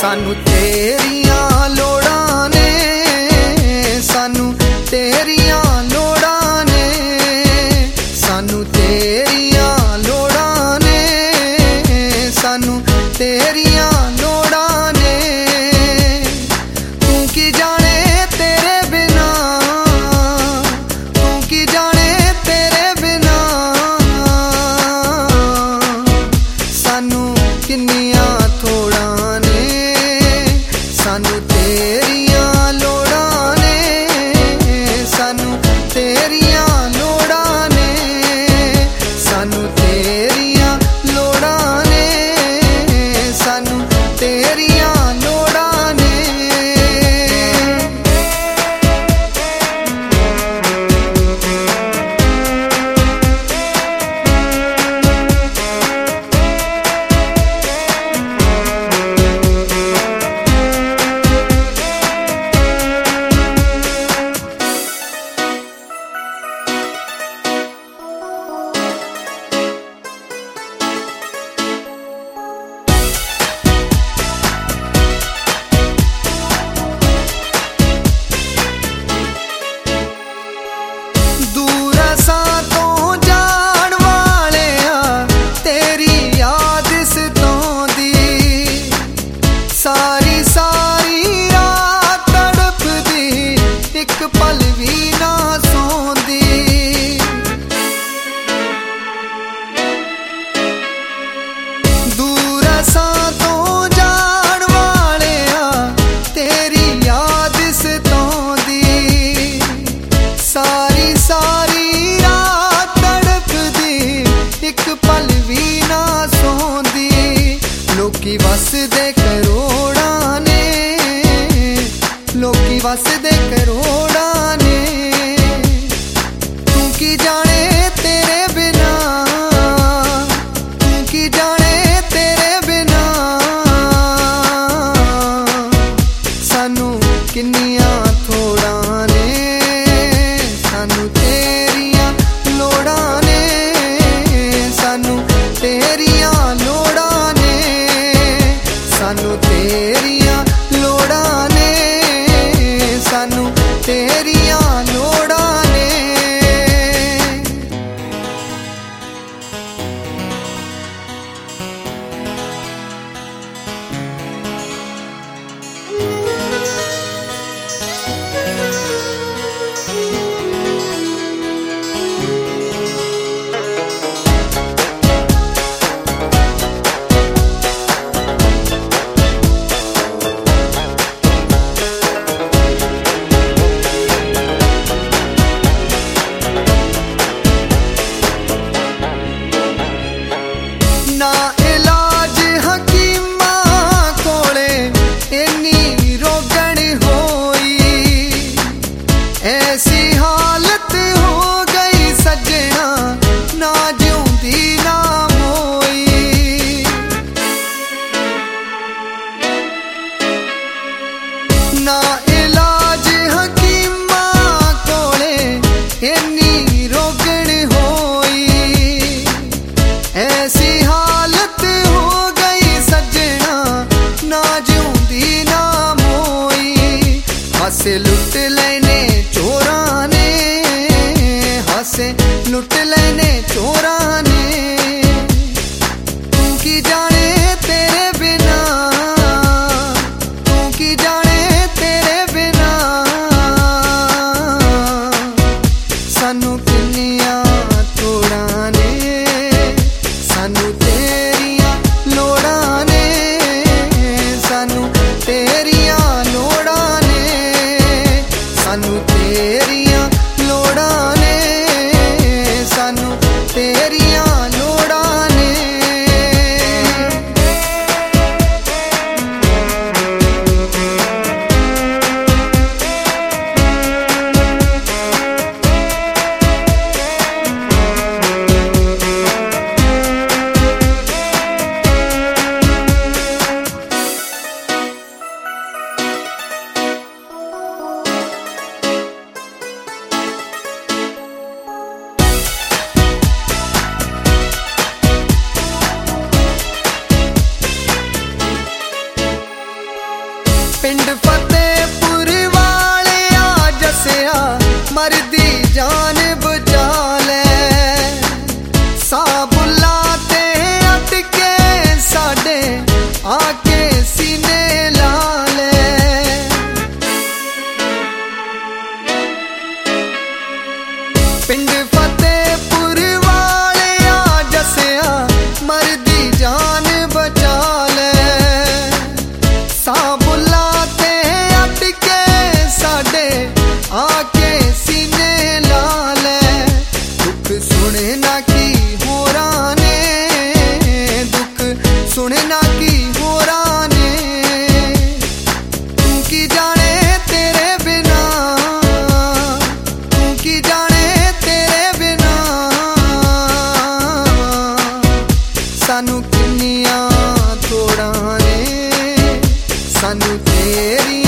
सानू तेरियां लोड़ां ने, सानू तेरियां लोड़ां ने, सानू तेरियां लोड़ां ने, सानू तेरियां लोड़ां ने। तू की जाने तेरे बिना, तू की जाने तेरे बिना, सानू किन्नियां थोड़ां ने, सानू तेरियां लोड़ां ने, सानू तेरियां लोड़ां ने, सानू तेरियां लोड़ां ने, सानू तेरियां लोड़ां ने। सारी सारी रात तड़पदी, एक पल भी ना सोंदी। दूर असां तो जाण वाले तेरी याद सताउंदी। सारी सारी रात तड़पदी, एक पल भी ना सोंदी। लोकी वसदे करोड़ां ने, लोकी वसदे करोड़ां ने, तू की जाने तेरे बिना, तू की जाने तेरे बिना, सानू किन्नियां थोड़ां ने, सानू तेरियां लोड़ां ने, सानू तेरियां लोड़ां ने, सानू तेरियां लोड़ां ने, सानू तेरियां लोड़ां ने। ना इलाज हकीमा कोले इन्नी रोगण होई, ऐसी हालत हो गई सजना, ना जिउंदी ना मोई। ना इलाज हकीमा कोले इन्नी रोगण होई, ऐसी हालत हो गई सजना, ना जिउंदी ना मोई। हसे लुट लेने चोरां ने, हसे लुट लेने चोरां ने, तू की जाने तेरे बिना, तू की जाने तेरे बिना, सानू किन्नियां थोड़ां ने, सानू तेरियां लोड़ां ने, सानू तेरियां लोड़ां ने, सानू तेरियां लोड़ां ने, सानू तेरियां लोड़ां ने। चुने ना की होरां ने, तू की जाने तेरे बिना, तू की जाने तेरे बिना। सानू किन्नियां तोड़ां ने, सानू तेरी